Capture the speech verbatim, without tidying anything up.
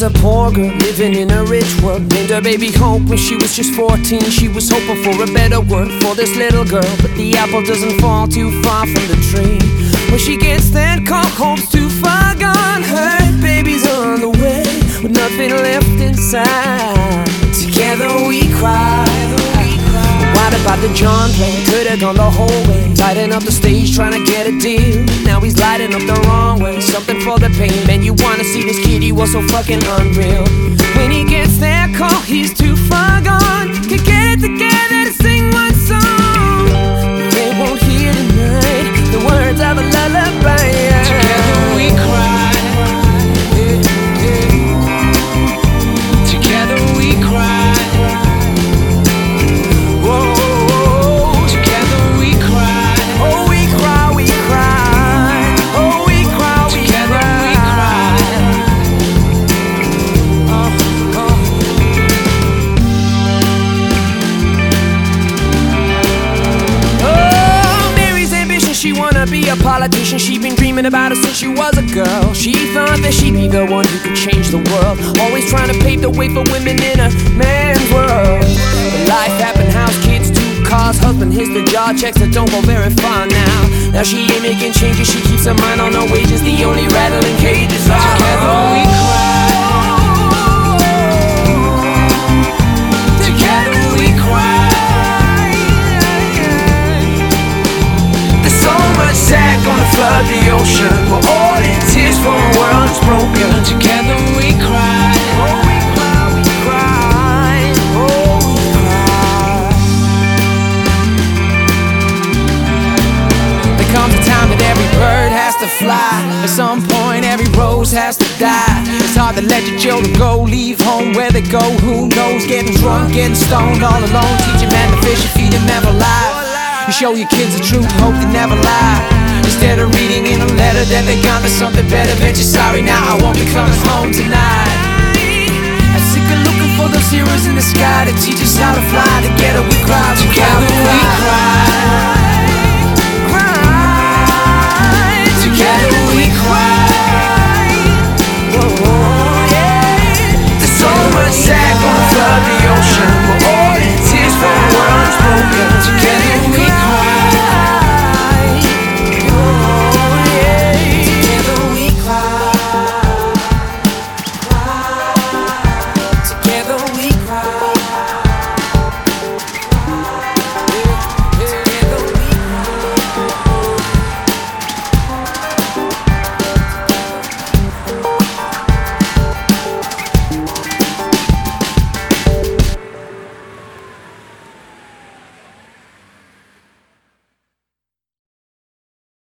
was a poor girl living in a rich world. Named her baby Hope when she was just fourteen. She was hoping for a better world for this little girl, but the apple doesn't fall too far from the tree. When she gets there, call Hope's too far gone. Her baby's on the way with nothing left inside. Together we cry. What about the John play? Could've gone the whole way, lighting up the stage trying to get a deal. Now he's lighting up the wrong way, something for the pain. Man, you wanna see this kid, he was so fucking unreal. When he gets there, call, he's too far gone. Can't get it together to sing one song. They won't hear tonight the words of a lullaby. Together we cry. Together we cry. She wanna be a politician, she been dreaming about it since she was a girl. She thought that she'd be the one who could change the world, always trying to pave the way for women in a man's world. But life happened, house, kids, two cars, husband hits the job, checks that don't go very far now. Now she ain't making changes, she keeps her mind on her wages, the only rattling cages are together we cry. Together we cry. Sack gonna flood the ocean. We're all in tears for a world that's broken. Together we cry. Oh, we cry, we cry. Oh, we cry. There comes a time that every bird has to fly. At some point every rose has to die. It's hard to let your children go, leave home where they go. Who knows, getting drunk, getting stoned all alone. Teach a man to fish and feed him ever alive. You show your kids the truth, hope they never lie. Instead of reading in a letter that they got to something better, bet you're sorry now, I won't be coming home tonight. I'm sick of looking for those heroes in the sky to teach us how to fly. Together we cry, together we cry. Cry. Together we cry. Whoa, yeah. There's so much sad gonna flood the ocean. We're all in tears for a world that's broken. Together